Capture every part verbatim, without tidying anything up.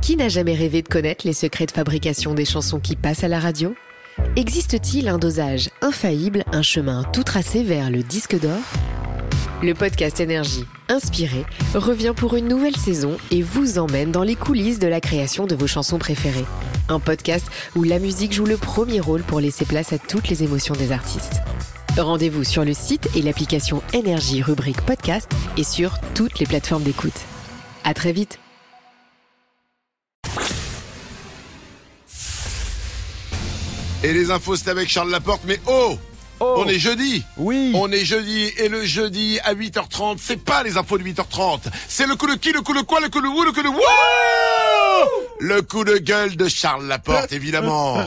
Qui n'a jamais rêvé de connaître les secrets de fabrication des chansons qui passent à la radio ? Existe-t-il un dosage infaillible, un chemin tout tracé vers le disque d'or ? Le podcast Énergie, inspiré, revient pour une nouvelle saison et vous emmène dans les coulisses de la création de vos chansons préférées. Un podcast où la musique joue le premier rôle pour laisser place à toutes les émotions des artistes. Rendez-vous sur le site et l'application Énergie rubrique podcast et sur toutes les plateformes d'écoute. À très vite. Et les infos, c'est avec Charles Laporte, mais oh, oh on est jeudi. Oui. On est jeudi, et le jeudi à huit heures trente, c'est pas les infos de huit heures trente. C'est le coup de qui, le coup de quoi, le coup de où, le coup de wouh. Le coup de gueule de Charles Laporte, évidemment.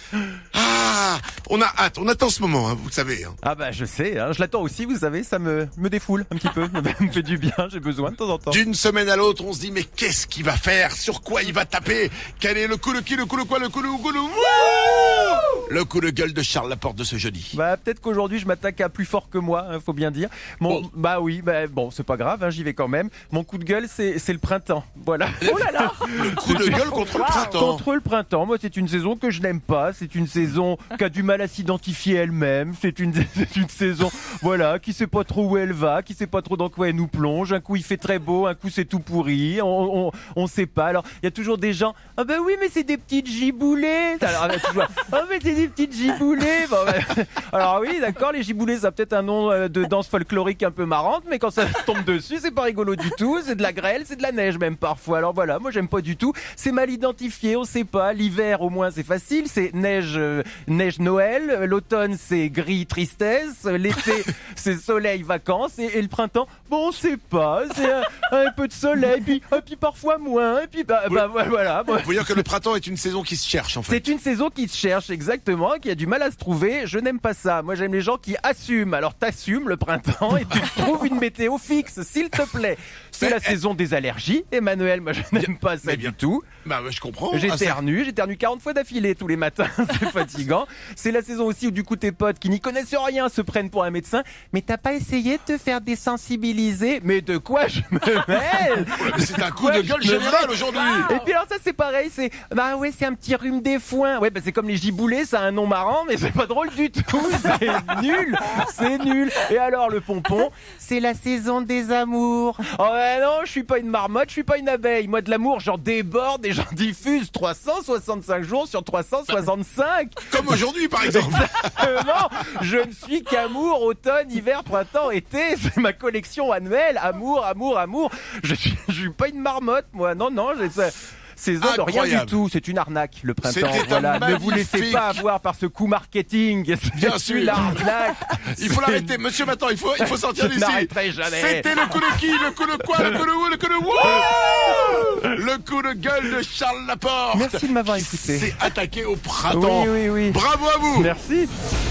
Ah, on a hâte, on attend ce moment, hein, vous savez. Hein. Ah bah je sais, hein, je l'attends aussi, vous savez, ça me, me défoule un petit peu, ça me fait du bien, j'ai besoin de temps en temps. D'une semaine à l'autre, on se dit, mais qu'est-ce qu'il va faire? Sur quoi il va taper? Quel est le coup de qui, le coup de quoi, le coup de où, le wouh. Le coup de gueule de Charles Laporte de ce jeudi. Bah peut-être qu'aujourd'hui je m'attaque à plus fort que moi, hein, faut bien dire. Mon, oh. Bah oui, bah bon, c'est pas grave, hein, j'y vais quand même. Mon coup de gueule, c'est, c'est le printemps, voilà. Oh là là. Le coup de gueule contre le printemps. Contre le printemps, moi c'est une saison que je n'aime pas, c'est une saison qui a du mal à s'identifier elle-même, c'est une, c'est une saison, voilà, qui sait pas trop où elle va, qui sait pas trop dans quoi elle nous plonge, un coup il fait très beau, un coup c'est tout pourri, on, on, on sait pas, alors il y a toujours des gens, ah bah oui mais c'est des petites giboulées, alors toujours, ah mais c'est des petites giboulées, bon, bah, alors oui d'accord, les giboulées ça a peut-être un nom de danse folklorique un peu marrante, mais quand ça tombe dessus c'est pas rigolo du tout, c'est de la grêle, c'est de la neige même parfois, alors voilà, moi j'aime pas du tout, c'est mal identifié, on sait pas, l'hiver au moins c'est facile, c'est neige, euh, neige Noël, l'automne c'est gris tristesse, l'été c'est soleil vacances et, et le printemps, bon on sait pas, c'est un, un peu de soleil, puis, et puis parfois moins, et puis bah, bah voilà. Vous voyez dire que le printemps est une saison qui se cherche en fait. C'est une saison qui se cherche exactement, qui a du mal à se trouver, je n'aime pas ça, moi j'aime les gens qui assument, alors t'assumes le printemps et tu trouves une météo fixe s'il te plaît. C'est mais, la eh... saison des allergies, Emmanuel, moi je n'aime pas ça bien, du tout. Bah ouais, je comprends. J'éternue, ah, j'éternue quarante fois d'affilée tous les matins, c'est fatigant. C'est la saison aussi où du coup tes potes qui n'y connaissent rien se prennent pour un médecin. Mais t'as pas essayé de te faire désensibiliser? Mais de quoi je me mêle? C'est un coup de gueule général aujourd'hui. Et puis alors ça c'est pareil, c'est bah ouais c'est un petit rhume des foins. Ouais bah c'est comme les giboulées, ça a un nom marrant mais c'est pas drôle du tout. C'est nul, c'est nul. Et alors le pompon, c'est la saison des amours. Oh ouais non, je suis pas une marmotte, je suis pas une abeille. Moi de l'amour j'en déborde et j'en diffuse trois cent soixante-cinq jours sur trois cent soixante-cinq. Comme aujourd'hui par exemple. Exactement. Je ne suis qu'amour, automne, hiver, printemps, été. C'est ma collection annuelle. Amour, amour, amour. Je suis, je suis pas une marmotte, moi. Non, non, j'ai ça. C'est de rien du tout, c'est une arnaque le printemps. Voilà. Ne vous laissez pas avoir par ce coup marketing. Bien sûr. L'arnaque. Il faut l'arrêter, monsieur. Maintenant, il faut, il faut sortir d'ici. C'était le coup de qui, le coup de quoi, le coup de où, le coup de où. Le coup de gueule de Charles Laporte. Merci de m'avoir écouté. C'est attaqué au printemps. Oui, oui, oui. Bravo à vous. Merci.